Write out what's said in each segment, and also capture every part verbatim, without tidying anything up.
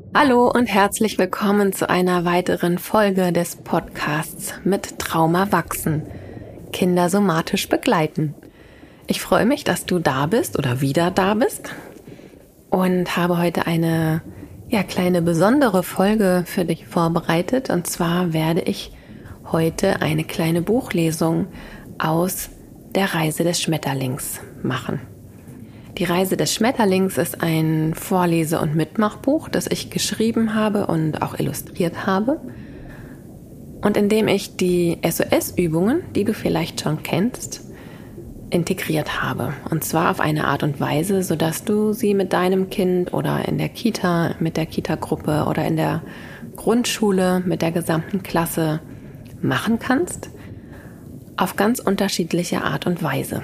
Hallo und herzlich willkommen zu einer weiteren Folge des Podcasts mit Trauma wachsen. Kinder somatisch begleiten. Ich freue mich, dass du da bist oder wieder da bist und habe heute eine ja, kleine besondere Folge für dich vorbereitet. Und zwar werde ich heute eine kleine Buchlesung aus der Reise des Schmetterlings machen. Die Reise des Schmetterlings ist ein Vorlese- und Mitmachbuch, das ich geschrieben habe und auch illustriert habe. Und in dem ich die S O S-Übungen, die du vielleicht schon kennst, integriert habe. Und zwar auf eine Art und Weise, sodass du sie mit deinem Kind oder in der Kita, mit der Kita-Gruppe oder in der Grundschule mit der gesamten Klasse machen kannst, auf ganz unterschiedliche Art und Weise.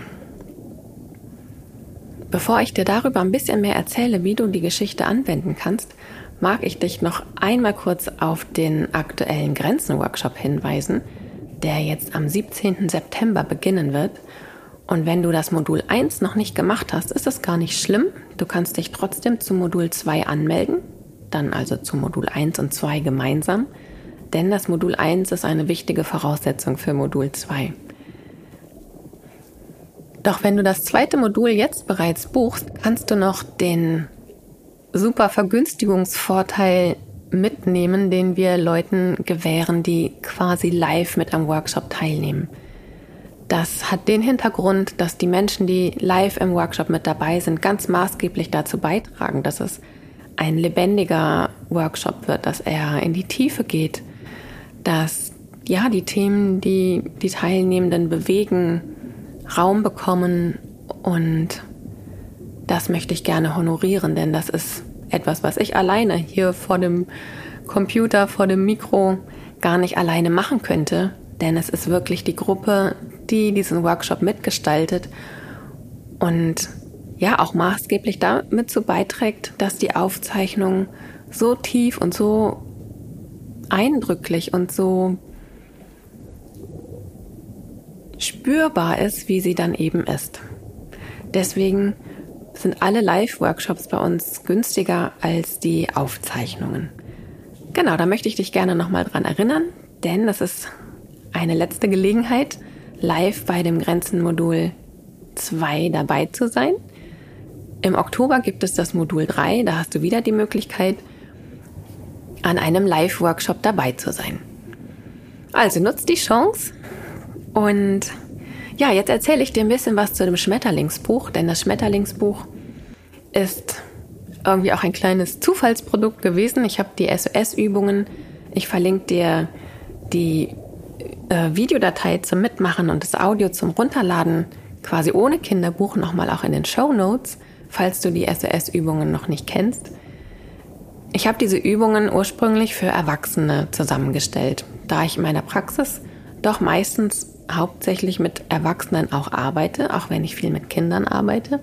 Bevor ich dir darüber ein bisschen mehr erzähle, wie du die Geschichte anwenden kannst, mag ich dich noch einmal kurz auf den aktuellen Grenzen-Workshop hinweisen, der jetzt am siebzehnten September beginnen wird. Und wenn du das Modul eins noch nicht gemacht hast, ist es gar nicht schlimm. Du kannst dich trotzdem zu Modul zwei anmelden, dann also zu Modul eins und zwei gemeinsam, denn das Modul eins ist eine wichtige Voraussetzung für Modul zwei. Doch wenn du das zweite Modul jetzt bereits buchst, kannst du noch den super Vergünstigungsvorteil mitnehmen, den wir Leuten gewähren, die quasi live mit am Workshop teilnehmen. Das hat den Hintergrund, dass die Menschen, die live im Workshop mit dabei sind, ganz maßgeblich dazu beitragen, dass es ein lebendiger Workshop wird, dass er in die Tiefe geht, dass ja die Themen, die die Teilnehmenden bewegen, Raum bekommen, und das möchte ich gerne honorieren, denn das ist etwas, was ich alleine hier vor dem Computer, vor dem Mikro gar nicht alleine machen könnte, denn es ist wirklich die Gruppe, die diesen Workshop mitgestaltet und ja auch maßgeblich damit zu beiträgt, dass die Aufzeichnung so tief und so eindrücklich und so spürbar ist, wie sie dann eben ist. Deswegen sind alle Live-Workshops bei uns günstiger als die Aufzeichnungen. Genau, da möchte ich dich gerne nochmal dran erinnern, denn das ist eine letzte Gelegenheit, live bei dem Grenzen-Modul zwei dabei zu sein. Im Oktober gibt es das Modul drei, da hast du wieder die Möglichkeit, an einem Live-Workshop dabei zu sein. Also nutzt die Chance. Und ja, jetzt erzähle ich dir ein bisschen was zu dem Schmetterlingsbuch, denn das Schmetterlingsbuch ist irgendwie auch ein kleines Zufallsprodukt gewesen. Ich habe die S O S-Übungen, ich verlinke dir die äh, Videodatei zum Mitmachen und das Audio zum Runterladen quasi ohne Kinderbuch nochmal auch in den Shownotes, falls du die S O S-Übungen noch nicht kennst. Ich habe diese Übungen ursprünglich für Erwachsene zusammengestellt, da ich in meiner Praxis doch meistens hauptsächlich mit Erwachsenen auch arbeite, auch wenn ich viel mit Kindern arbeite.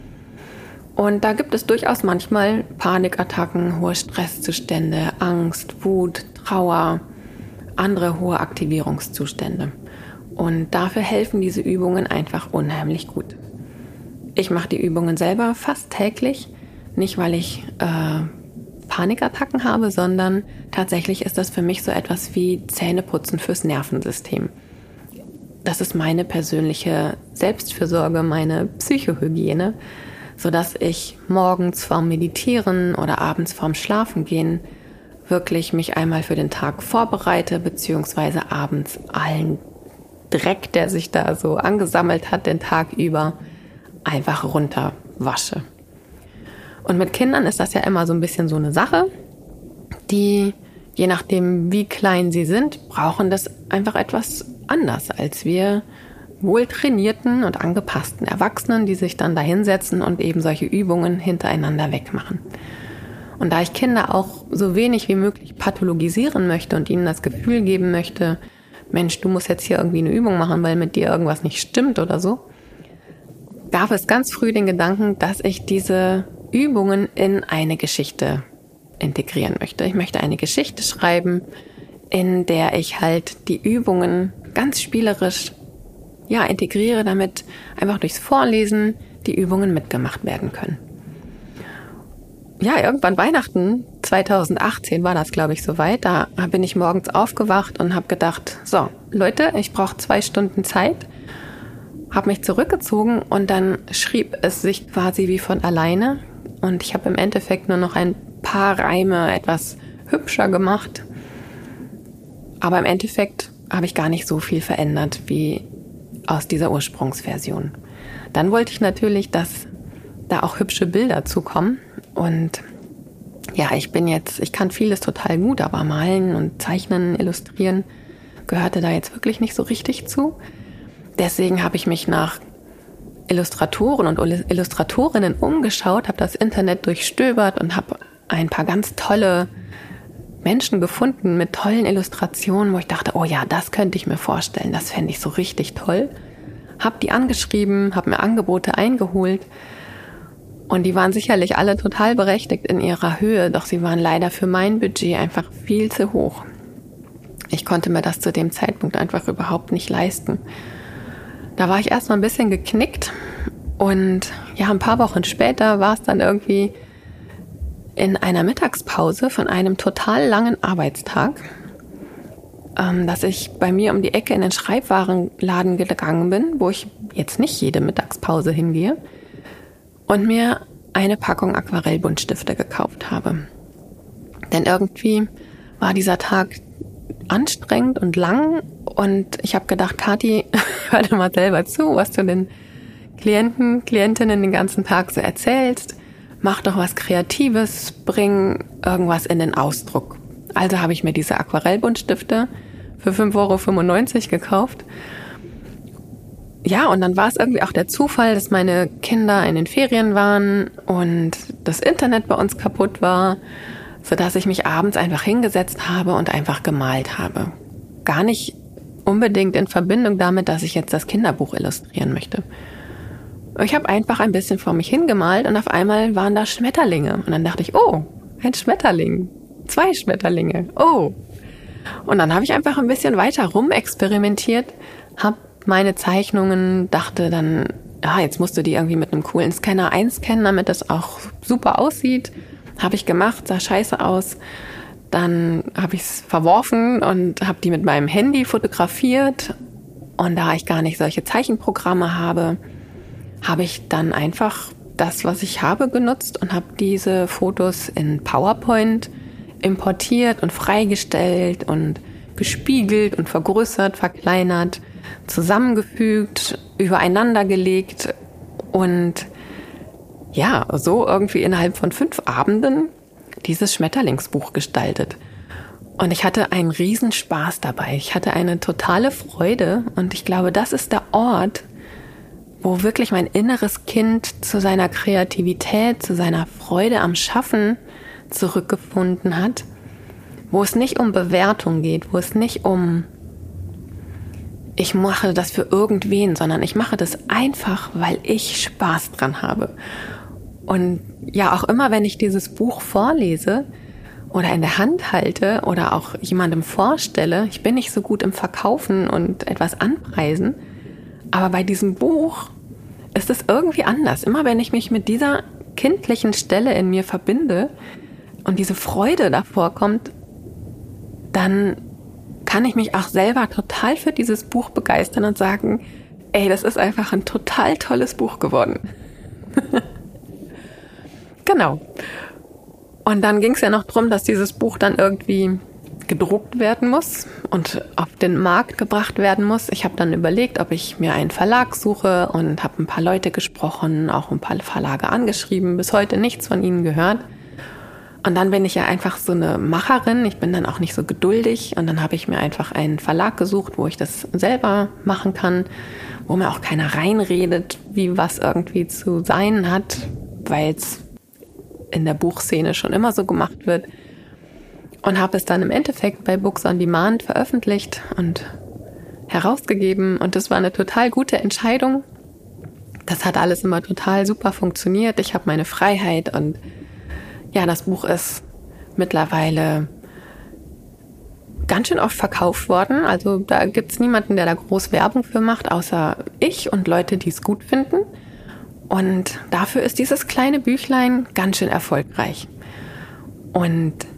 Und da gibt es durchaus manchmal Panikattacken, hohe Stresszustände, Angst, Wut, Trauer, andere hohe Aktivierungszustände. Und dafür helfen diese Übungen einfach unheimlich gut. Ich mache die Übungen selber fast täglich, nicht weil ich äh, Panikattacken habe, sondern tatsächlich ist das für mich so etwas wie Zähneputzen fürs Nervensystem. Das ist meine persönliche Selbstfürsorge, meine Psychohygiene, sodass ich morgens vorm Meditieren oder abends vorm Schlafengehen wirklich mich einmal für den Tag vorbereite, beziehungsweise abends allen Dreck, der sich da so angesammelt hat, den Tag über, einfach runterwasche. Und mit Kindern ist das ja immer so ein bisschen so eine Sache, die, je nachdem wie klein sie sind, brauchen das einfach etwas anders als wir wohltrainierten und angepassten Erwachsenen, die sich dann da hinsetzen und eben solche Übungen hintereinander wegmachen. Und da ich Kinder auch so wenig wie möglich pathologisieren möchte und ihnen das Gefühl geben möchte, Mensch, du musst jetzt hier irgendwie eine Übung machen, weil mit dir irgendwas nicht stimmt oder so, gab es ganz früh den Gedanken, dass ich diese Übungen in eine Geschichte integrieren möchte. Ich möchte eine Geschichte schreiben, in der ich halt die Übungen ganz spielerisch ja, integriere, damit einfach durchs Vorlesen die Übungen mitgemacht werden können. Ja, irgendwann Weihnachten zweitausendachtzehn war das, glaube ich, soweit. Da bin ich morgens aufgewacht und habe gedacht, so, Leute, ich brauche zwei Stunden Zeit. Habe mich zurückgezogen und dann schrieb es sich quasi wie von alleine. Und ich habe im Endeffekt nur noch ein paar Reime etwas hübscher gemacht. Aber im Endeffekt habe ich gar nicht so viel verändert wie aus dieser Ursprungsversion. Dann wollte ich natürlich, dass da auch hübsche Bilder zukommen. Und ja, ich bin jetzt, ich kann vieles total gut, aber malen und zeichnen, illustrieren gehörte da jetzt wirklich nicht so richtig zu. Deswegen habe ich mich nach Illustratoren und Illustratorinnen umgeschaut, habe das Internet durchstöbert und habe ein paar ganz tolle Menschen gefunden mit tollen Illustrationen, wo ich dachte, oh ja, das könnte ich mir vorstellen, das fände ich so richtig toll. Habe die angeschrieben, habe mir Angebote eingeholt und die waren sicherlich alle total berechtigt in ihrer Höhe, doch sie waren leider für mein Budget einfach viel zu hoch. Ich konnte mir das zu dem Zeitpunkt einfach überhaupt nicht leisten. Da war ich erstmal ein bisschen geknickt und ja, ein paar Wochen später war es dann irgendwie in einer Mittagspause von einem total langen Arbeitstag, ähm, dass ich bei mir um die Ecke in den Schreibwarenladen gegangen bin, wo ich jetzt nicht jede Mittagspause hingehe, und mir eine Packung Aquarellbuntstifte gekauft habe. Denn irgendwie war dieser Tag anstrengend und lang und ich habe gedacht, Kathi, hör dir mal selber zu, was du den Klienten, Klientinnen den ganzen Tag so erzählst. Mach doch was Kreatives, bring irgendwas in den Ausdruck. Also habe ich mir diese Aquarellbuntstifte für fünf Euro fünfundneunzig gekauft. Ja, und dann war es irgendwie auch der Zufall, dass meine Kinder in den Ferien waren und das Internet bei uns kaputt war, sodass ich mich abends einfach hingesetzt habe und einfach gemalt habe. Gar nicht unbedingt in Verbindung damit, dass ich jetzt das Kinderbuch illustrieren möchte. Ich habe einfach ein bisschen vor mich hingemalt und auf einmal waren da Schmetterlinge. Und dann dachte ich, oh, ein Schmetterling, zwei Schmetterlinge, oh. Und dann habe ich einfach ein bisschen weiter rumexperimentiert, habe meine Zeichnungen, dachte dann, ja, jetzt musst du die irgendwie mit einem coolen Scanner einscannen, damit das auch super aussieht. Habe ich gemacht, sah scheiße aus. Dann habe ich es verworfen und habe die mit meinem Handy fotografiert. Und da ich gar nicht solche Zeichenprogramme habe, habe ich dann einfach das, was ich habe, genutzt und habe diese Fotos in PowerPoint importiert und freigestellt und gespiegelt und vergrößert, verkleinert, zusammengefügt, übereinander gelegt und ja, so irgendwie innerhalb von fünf Abenden dieses Schmetterlingsbuch gestaltet. Und ich hatte einen Riesenspaß dabei. Ich hatte eine totale Freude und ich glaube, das ist der Ort, wo wirklich mein inneres Kind zu seiner Kreativität, zu seiner Freude am Schaffen zurückgefunden hat, wo es nicht um Bewertung geht, wo es nicht um ich mache das für irgendwen, sondern ich mache das einfach, weil ich Spaß dran habe. Und ja, auch immer, wenn ich dieses Buch vorlese oder in der Hand halte oder auch jemandem vorstelle, ich bin nicht so gut im Verkaufen und etwas anpreisen, aber bei diesem Buch ist es irgendwie anders. Immer wenn ich mich mit dieser kindlichen Stelle in mir verbinde und diese Freude davor kommt, dann kann ich mich auch selber total für dieses Buch begeistern und sagen, ey, das ist einfach ein total tolles Buch geworden. Genau. Und dann ging es ja noch darum, dass dieses Buch dann irgendwie gedruckt werden muss und auf den Markt gebracht werden muss. Ich habe dann überlegt, ob ich mir einen Verlag suche und habe ein paar Leute gesprochen, auch ein paar Verlage angeschrieben, bis heute nichts von ihnen gehört. Und dann bin ich ja einfach so eine Macherin, ich bin dann auch nicht so geduldig und dann habe ich mir einfach einen Verlag gesucht, wo ich das selber machen kann, wo mir auch keiner reinredet, wie was irgendwie zu sein hat, weil es in der Buchszene schon immer so gemacht wird. Und habe es dann im Endeffekt bei Books on Demand veröffentlicht und herausgegeben und das war eine total gute Entscheidung. Das hat alles immer total super funktioniert. Ich habe meine Freiheit und ja, das Buch ist mittlerweile ganz schön oft verkauft worden. Also da gibt es niemanden, der da groß Werbung für macht, außer ich und Leute, die es gut finden. Und dafür ist dieses kleine Büchlein ganz schön erfolgreich. Und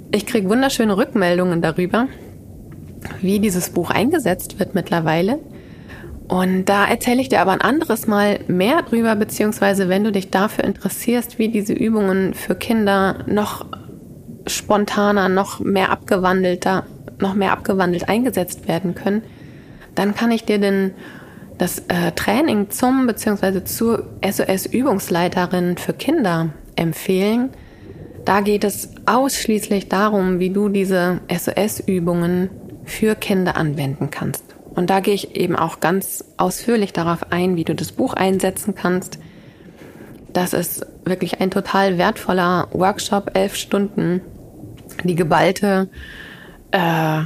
Ich kriege wunderschöne Rückmeldungen darüber, wie dieses Buch eingesetzt wird mittlerweile. Und da erzähle ich dir aber ein anderes Mal mehr drüber, beziehungsweise wenn du dich dafür interessierst, wie diese Übungen für Kinder noch spontaner, noch mehr abgewandelter, noch mehr abgewandelt eingesetzt werden können, dann kann ich dir denn das äh, Training zum bzw. zur S O S-Übungsleiterin für Kinder empfehlen. Da geht es ausschließlich darum, wie du diese S O S-Übungen für Kinder anwenden kannst. Und da gehe ich eben auch ganz ausführlich darauf ein, wie du das Buch einsetzen kannst. Das ist wirklich ein total wertvoller Workshop, elf Stunden, die geballte äh,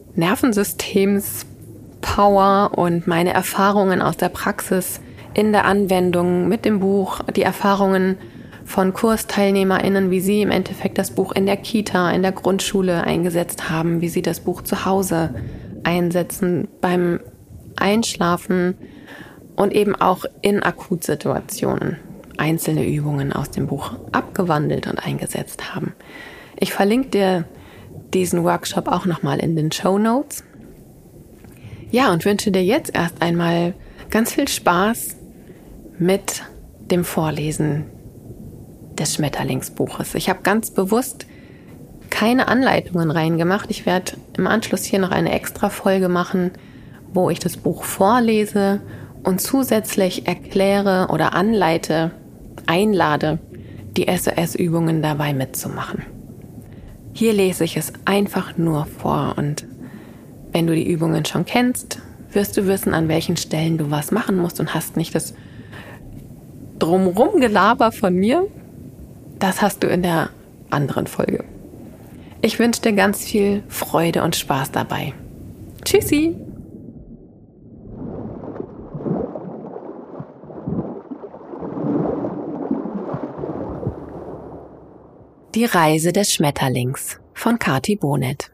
Nervensystems-Power und meine Erfahrungen aus der Praxis in der Anwendung mit dem Buch, die Erfahrungen von KursteilnehmerInnen, wie sie im Endeffekt das Buch in der Kita, in der Grundschule eingesetzt haben, wie sie das Buch zu Hause einsetzen, beim Einschlafen und eben auch in Akutsituationen einzelne Übungen aus dem Buch abgewandelt und eingesetzt haben. Ich verlinke dir diesen Workshop auch nochmal in den Shownotes. Ja, und wünsche dir jetzt erst einmal ganz viel Spaß mit dem Vorlesen des Schmetterlingsbuches. Ich habe ganz bewusst keine Anleitungen reingemacht. Ich werde im Anschluss hier noch eine extra Folge machen, wo ich das Buch vorlese und zusätzlich erkläre oder anleite, einlade, die S O S-Übungen dabei mitzumachen. Hier lese ich es einfach nur vor und wenn du die Übungen schon kennst, wirst du wissen, an welchen Stellen du was machen musst und hast nicht das Drumrum-Gelaber von mir. Das hast du in der anderen Folge. Ich wünsche dir ganz viel Freude und Spaß dabei. Tschüssi! Die Reise des Schmetterlings von Kati Bonet.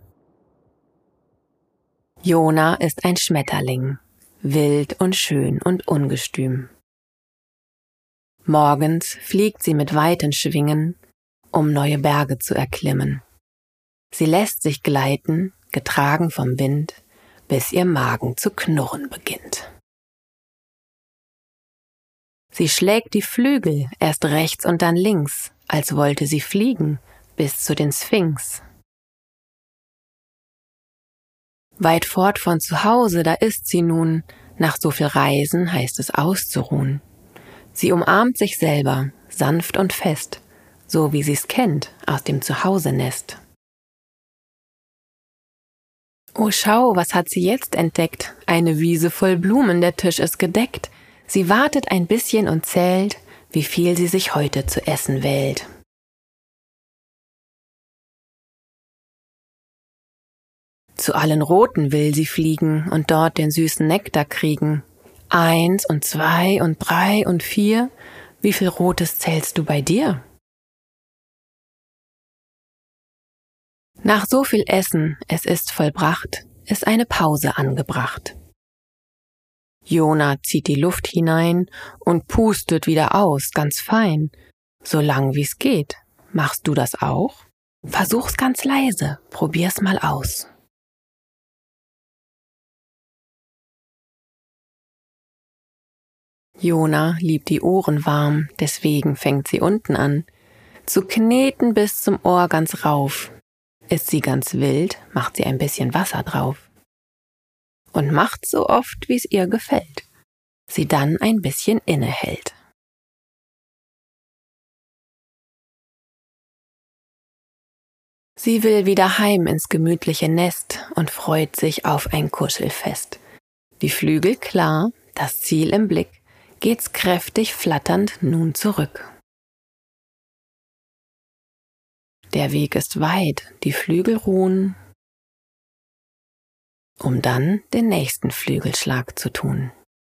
Jona ist ein Schmetterling, wild und schön und ungestüm. Morgens fliegt sie mit weiten Schwingen, um neue Berge zu erklimmen. Sie lässt sich gleiten, getragen vom Wind, bis ihr Magen zu knurren beginnt. Sie schlägt die Flügel erst rechts und dann links, als wollte sie fliegen bis zu den Sphinx. Weit fort von zu Hause, da ist sie nun, nach so viel Reisen heißt es auszuruhen. Sie umarmt sich selber, sanft und fest, so wie sie's kennt aus dem Zuhausenest. Oh, schau, was hat sie jetzt entdeckt? Eine Wiese voll Blumen, der Tisch ist gedeckt. Sie wartet ein bisschen und zählt, wie viel sie sich heute zu essen wählt. Zu allen Roten will sie fliegen und dort den süßen Nektar kriegen. Eins und zwei und drei und vier, wie viel Rotes zählst du bei dir? Nach so viel Essen, es ist vollbracht, ist eine Pause angebracht. Jona zieht die Luft hinein und pustet wieder aus, ganz fein. So lang wie's geht. Machst du das auch? Versuch's ganz leise, probier's mal aus. Jona liebt die Ohren warm, deswegen fängt sie unten an, zu kneten bis zum Ohr ganz rauf. Ist sie ganz wild, macht sie ein bisschen Wasser drauf. Und macht so oft, wie's ihr gefällt, sie dann ein bisschen innehält. Sie will wieder heim ins gemütliche Nest und freut sich auf ein Kuschelfest. Die Flügel klar, das Ziel im Blick, geht's kräftig flatternd nun zurück. Der Weg ist weit, die Flügel ruhen, um dann den nächsten Flügelschlag zu tun.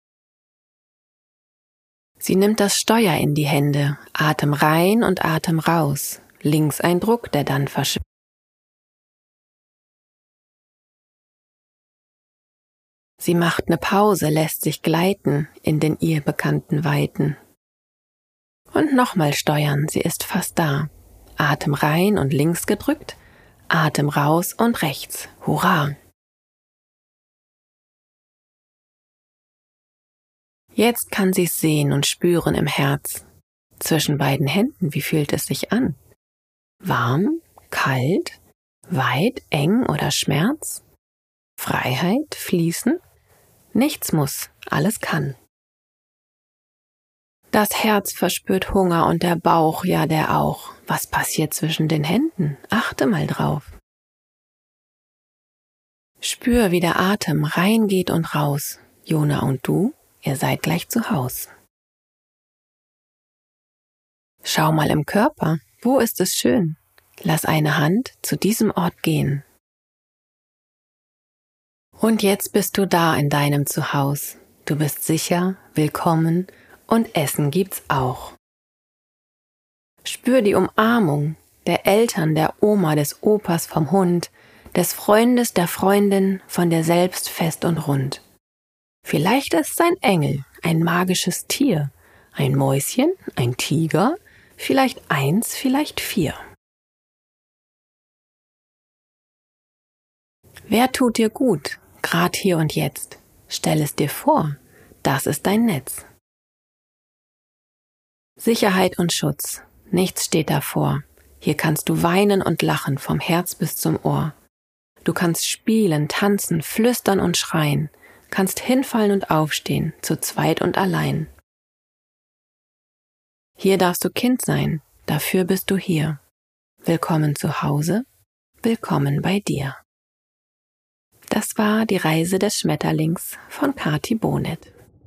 Sie nimmt das Steuer in die Hände, Atem rein und Atem raus, links ein Druck, der dann verschwindet. Sie macht ne Pause, lässt sich gleiten in den ihr bekannten Weiten. Und nochmal steuern, sie ist fast da. Atem rein und links gedrückt, Atem raus und rechts. Hurra! Jetzt kann sie es sehen und spüren im Herz. Zwischen beiden Händen, wie fühlt es sich an? Warm, kalt, weit, eng oder Schmerz? Freiheit, fließen? Nichts muss, alles kann. Das Herz verspürt Hunger und der Bauch, ja der auch. Was passiert zwischen den Händen? Achte mal drauf. Spür, wie der Atem reingeht und raus. Jona und du, ihr seid gleich zu Haus. Schau mal im Körper, wo ist es schön? Lass eine Hand zu diesem Ort gehen. Und jetzt bist du da in deinem Zuhause. Du bist sicher, willkommen und Essen gibt's auch. Spür die Umarmung der Eltern, der Oma, des Opas, vom Hund, des Freundes, der Freundin, von dir selbst fest und rund. Vielleicht ist es ein Engel, ein magisches Tier, ein Mäuschen, ein Tiger, vielleicht eins, vielleicht vier. Wer tut dir gut, grad hier und jetzt? Stell es dir vor, das ist dein Netz. Sicherheit und Schutz, nichts steht davor. Hier kannst du weinen und lachen vom Herz bis zum Ohr. Du kannst spielen, tanzen, flüstern und schreien, kannst hinfallen und aufstehen, zu zweit und allein. Hier darfst du Kind sein, dafür bist du hier. Willkommen zu Hause, willkommen bei dir. Das war die Reise des Schmetterlings von Kati Bonet.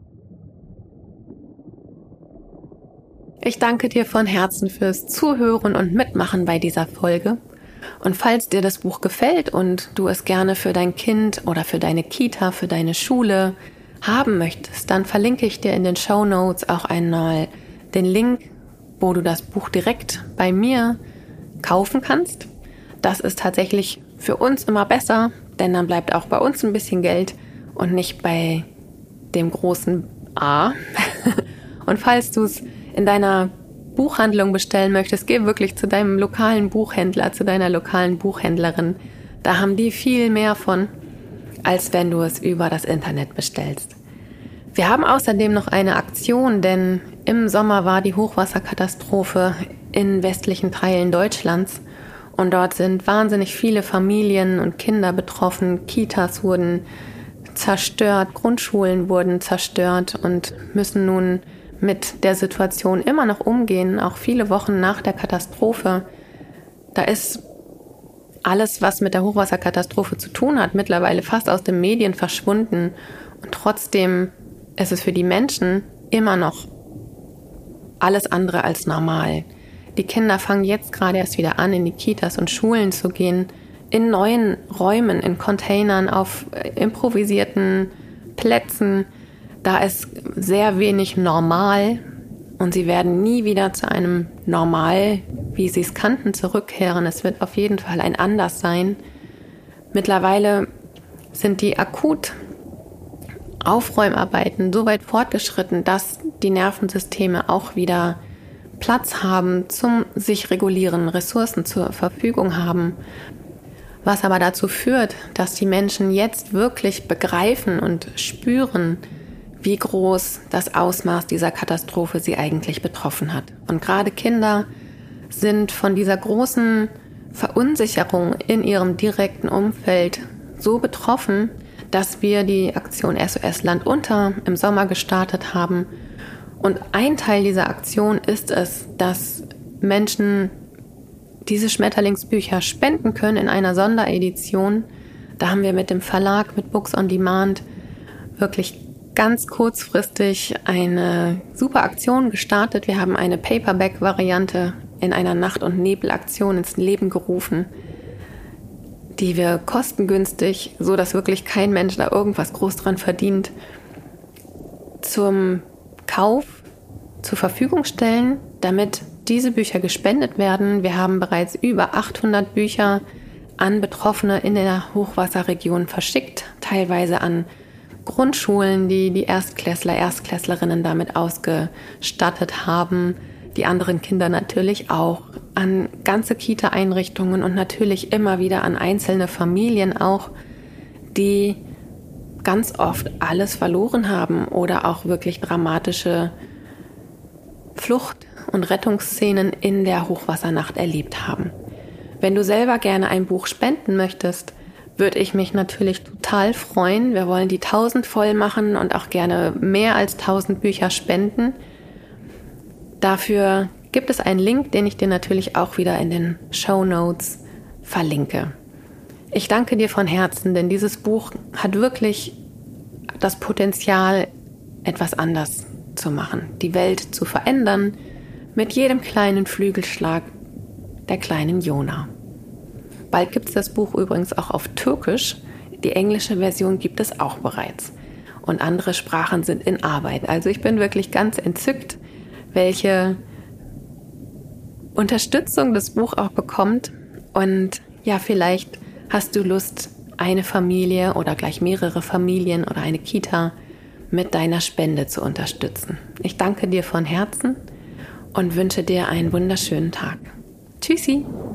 Ich danke dir von Herzen fürs Zuhören und Mitmachen bei dieser Folge. Und falls dir das Buch gefällt und du es gerne für dein Kind oder für deine Kita, für deine Schule haben möchtest, dann verlinke ich dir in den Shownotes auch einmal den Link, wo du das Buch direkt bei mir kaufen kannst. Das ist tatsächlich für uns immer besser, denn dann bleibt auch bei uns ein bisschen Geld und nicht bei dem großen A. Und falls du es in deiner Buchhandlung bestellen möchtest, geh wirklich zu deinem lokalen Buchhändler, zu deiner lokalen Buchhändlerin. Da haben die viel mehr von, als wenn du es über das Internet bestellst. Wir haben außerdem noch eine Aktion, denn im Sommer war die Hochwasserkatastrophe in westlichen Teilen Deutschlands und dort sind wahnsinnig viele Familien und Kinder betroffen. Kitas wurden zerstört, Grundschulen wurden zerstört und müssen nun mit der Situation immer noch umgehen, auch viele Wochen nach der Katastrophe. Da ist alles, was mit der Hochwasserkatastrophe zu tun hat, mittlerweile fast aus den Medien verschwunden. Und trotzdem ist es für die Menschen immer noch alles andere als normal. Die Kinder fangen jetzt gerade erst wieder an, in die Kitas und Schulen zu gehen, in neuen Räumen, in Containern, auf improvisierten Plätzen. Da ist sehr wenig normal und sie werden nie wieder zu einem Normal, wie sie es kannten, zurückkehren. Es wird auf jeden Fall ein Anders sein. Mittlerweile sind die akut Aufräumarbeiten so weit fortgeschritten, dass die Nervensysteme auch wieder Platz haben zum sich regulieren, Ressourcen zur Verfügung haben. Was aber dazu führt, dass die Menschen jetzt wirklich begreifen und spüren, wie groß das Ausmaß dieser Katastrophe sie eigentlich betroffen hat. Und gerade Kinder sind von dieser großen Verunsicherung in ihrem direkten Umfeld so betroffen, dass wir die Aktion S O S Land unter im Sommer gestartet haben. Und ein Teil dieser Aktion ist es, dass Menschen diese Schmetterlingsbücher spenden können in einer Sonderedition. Da haben wir mit dem Verlag, mit Books on Demand, wirklich ganz kurzfristig eine super Aktion gestartet. Wir haben eine Paperback-Variante in einer Nacht- und Nebelaktion ins Leben gerufen, die wir kostengünstig, so dass wirklich kein Mensch da irgendwas groß dran verdient, zum Kauf zur Verfügung stellen, damit diese Bücher gespendet werden. Wir haben bereits über achthundert Bücher an Betroffene in der Hochwasserregion verschickt, teilweise an Grundschulen, die die Erstklässler, Erstklässlerinnen damit ausgestattet haben, die anderen Kinder natürlich auch. an ganze Kita-Einrichtungen und natürlich immer wieder an einzelne Familien auch, die ganz oft alles verloren haben oder auch wirklich dramatische Flucht- und Rettungsszenen in der Hochwassernacht erlebt haben. Wenn du selber gerne ein Buch spenden möchtest, würde ich mich natürlich total freuen. Wir wollen die tausend voll machen und auch gerne mehr als tausend Bücher spenden. Dafür gibt es einen Link, den ich dir natürlich auch wieder in den Shownotes verlinke. Ich danke dir von Herzen, denn dieses Buch hat wirklich das Potenzial, etwas anders zu machen, die Welt zu verändern, mit jedem kleinen Flügelschlag der kleinen Jona. Bald gibt es das Buch übrigens auch auf Türkisch. Die englische Version gibt es auch bereits. Und andere Sprachen sind in Arbeit. Also ich bin wirklich ganz entzückt, welche Unterstützung das Buch auch bekommt. Und ja, vielleicht hast du Lust, eine Familie oder gleich mehrere Familien oder eine Kita mit deiner Spende zu unterstützen. Ich danke dir von Herzen und wünsche dir einen wunderschönen Tag. Tschüssi!